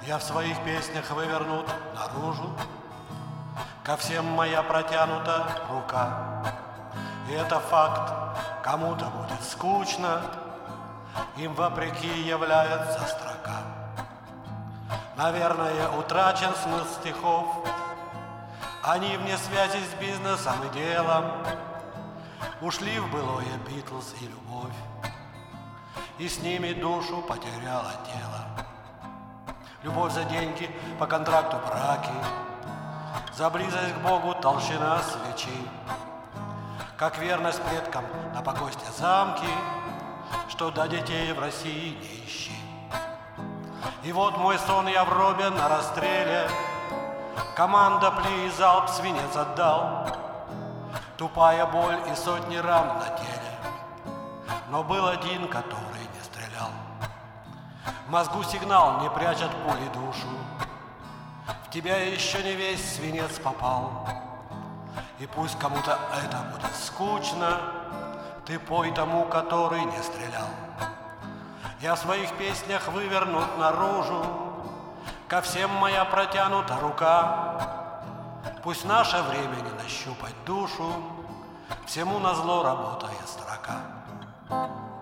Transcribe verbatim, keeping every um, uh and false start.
Я в своих песнях вывернут наружу, ко всем моя протянута рука. И это факт, кому-то будет скучно, им вопреки является строка. Наверное, утрачен смысл стихов, они вне связи с бизнесом и делом. Ушли в былое Битлз и любовь, и с ними душу потеряло тело. Любовь за деньги, по контракту браки, за близость к Богу толщина свечи, как верность предкам на покосте замки, что до детей в России не ищи. И вот мой сон, я в робе на расстреле, команда пли и залп свинец отдал. Тупая боль и сотни ран на теле, но был один, который не стрелял. В мозгу сигнал, не прячет пули душу, в тебя еще не весь свинец попал. И пусть кому-то это будет скучно, ты пой тому, который не стрелял. Я в своих песнях вывернут наружу, ко всем моя протянута рука. Пусть наше время не нащупать душу, всему назло работая строка.